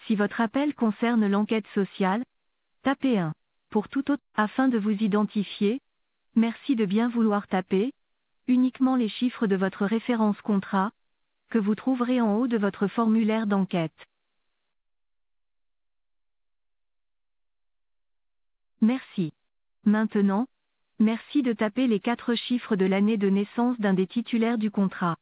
Si votre appel concerne l'enquête sociale, tapez 1. Pour tout autre, afin de vous identifier, merci de bien vouloir taper uniquement les chiffres de votre référence contrat, que vous trouverez en haut de votre formulaire d'enquête. Merci. Maintenant, merci de taper les 4 chiffres de l'année de naissance d'un des titulaires du contrat.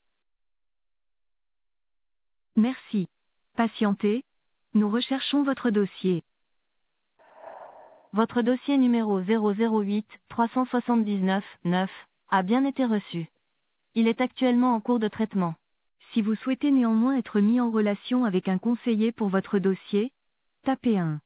Merci. Patientez, nous recherchons votre dossier. Votre dossier numéro 008 379 9 a bien été reçu. Il est actuellement en cours de traitement. Si vous souhaitez néanmoins être mis en relation avec un conseiller pour votre dossier, tapez 1.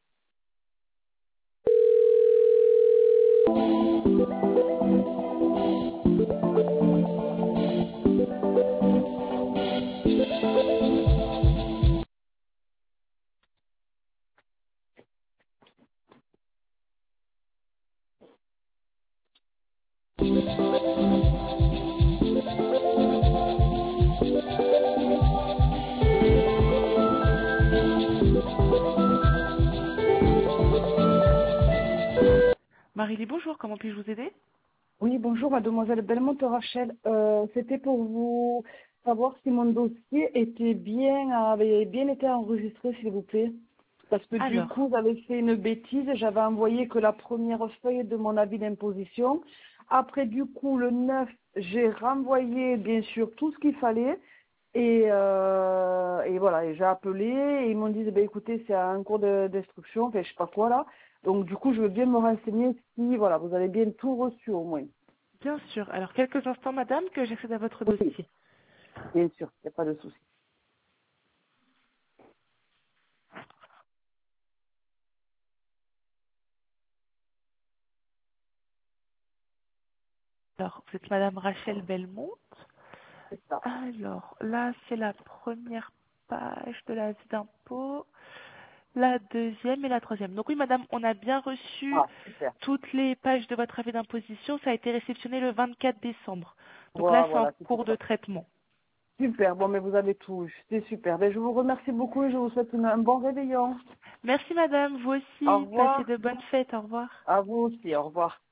Marie-Lie, bonjour, comment puis-je vous aider? Oui, bonjour, mademoiselle Belmonte Rachel. C'était pour vous savoir si mon dossier avait bien été enregistré, s'il vous plaît. Parce que du Alors, coup, j'avais fait une bêtise, j'avais envoyé que la première feuille de mon avis d'imposition. Après, du coup, le 9, j'ai renvoyé, bien sûr, tout ce qu'il fallait. Et voilà, et j'ai appelé, et ils m'ont dit, ben, écoutez, c'est un cours d'instruction, enfin, je sais pas quoi, là. Donc, du coup, je veux bien me renseigner si, voilà, vous avez bien tout reçu, au moins. bien sûr. Alors, quelques instants, madame, que j'accède à votre Oui, dossier. bien sûr, il n'y a pas de souci. Alors, vous êtes madame Rachel Belmont. C'est ça. Alors, là, c'est la première page de l'avis d'impôt, la deuxième et la troisième. Donc oui, madame, on a bien reçu Ah, super. toutes les pages de votre avis d'imposition. Ça a été réceptionné le 24 décembre. Donc là, Voilà, c'est en voilà, c'était cours de ça. traitement. Super, bon, mais vous avez tout eu. C'est super. Ben, je vous remercie beaucoup et je vous souhaite un bon réveillon. Merci, madame. Vous Au aussi. Passez revoir. de bonnes fêtes. Au revoir. À vous aussi, au revoir.